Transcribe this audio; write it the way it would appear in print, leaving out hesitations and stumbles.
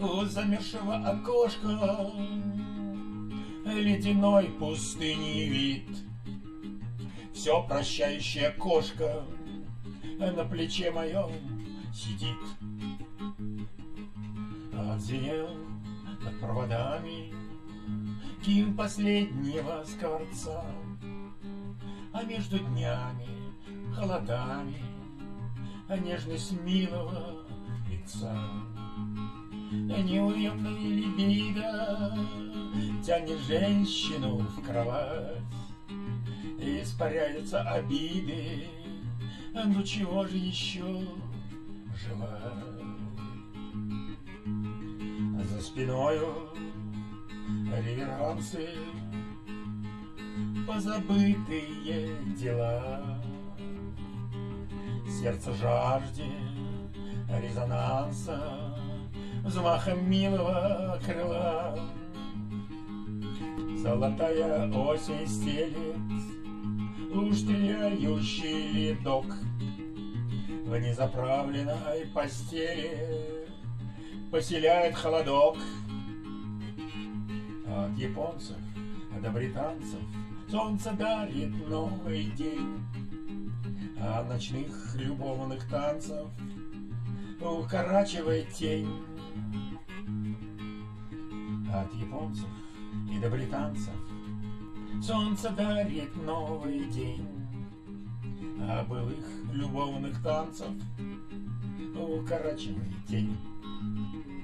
У замершего окошка ледяной пустыни вид. Все прощающая кошка на плече моем сидит. Отзвенел над проводами ким последнего скворца, а между днями, холодами, нежность милого лица. Неуемная либидо тянет женщину в кровать, и испаряются обиды, ну чего же еще желать? За спиною реверансы, позабытые дела. Сердце жаждет резонанса взмахом милого крыла. Золотая осень стелет луж тлеющий ледок. В незаправленной постели поселяет холодок. От японцев до британцев солнце дарит новый день, а ночных любовных танцев укорачивает тень. От японцев и до британцев солнце дарит новый день, а былых любовных танцев укорачивает тень.